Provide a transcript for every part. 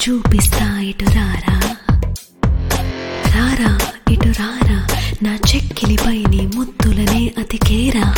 చూపిస్తా ఇటు రారా రారా ఇటు రారా నా చెక్కిలిపై నీ ముద్దులనే అతికేరా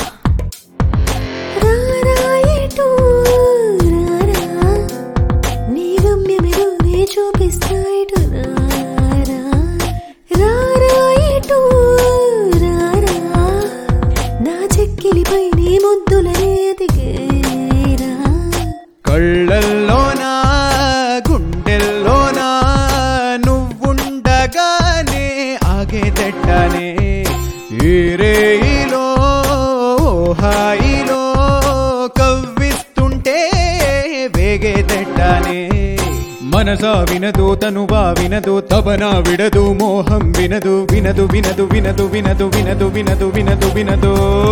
రారా ఇటు రారా నీ గమ్యమెరు నే చూపిస్తా ఇటు రారా రారా ఇటు రారా నా చెక్కిలిపై నీ ముద్దులనే అతికేరా కళ్ళల్లోనా గుండెల్లోనా నువ్వుండగానే ఆగేదెట్టనే ఈ రేయిలో హాయిలో కవ్విస్తుంటే వేగేదెట్టనే మనసా వినదు తనువా వినదు తపనా విడదు మోహం వినదు వినదు వినదు వినదు వినదు వినదు వినదు వినదు వినదు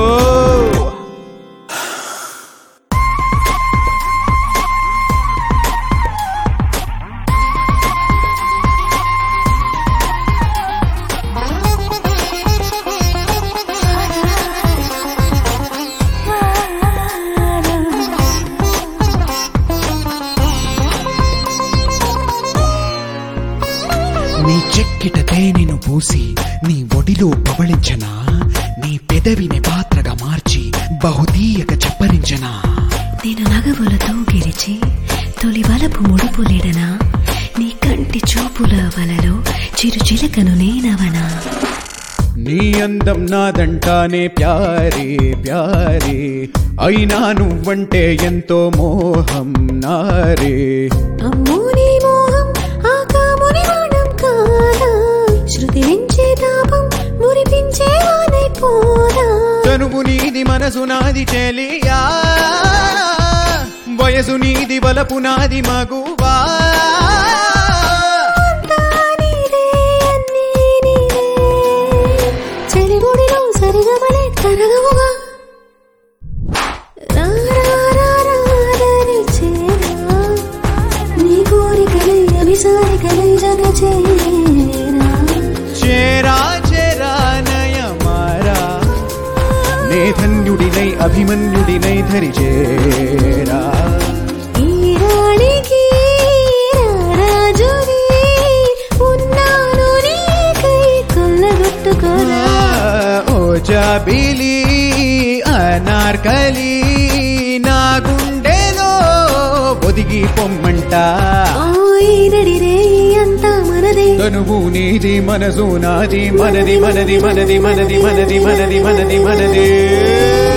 నీ చెక్కిట తేనెను పూసి నీ ఒడిలో పవళించనా నీ పెదవిని పాత్రగా మార్చి బహుతీయక చప్పరించనా నేను నగవులతో గెలిచి తొలి వలపు ముడుపులిడనా నీ కంటి చూపుల వలలో చిరు చిలకను నేనవనా నీ అందం నాదంటానే ప్యారే ప్యారే అయినా నువ్వంటే ఎంతో మోహం నారే అమ్మో నీ మోహం ఆ కాముని వాడం కాదా శృతి పెంచే తాపం మురిపించే వానైపోదా తనువు నీది మనసు నాది చెలియా వయసు నీది బలపు నాది మగువా చెలిగుడిలో సరిగమలే కరగవుగా రారారారాదని చేరా నీ కోరికలై అభిసారికలై జగ చేరా చేరా చేరా నయమారా నే ధన్యుడినై అభిమన్యుడినై ధరి చేరా ఈ రాణికి రారాజుని ఉన్నాను నీకై కొల్లగొట్టుకోరా ఓ జాబిలి అనార్కలి నా గుండెలో ఒదిగి పొమ్మంట నడిరే అంతా మనదే తనువు నీది మనసు నాది మనది మనది మనది మనది మనది మనది మనది మనది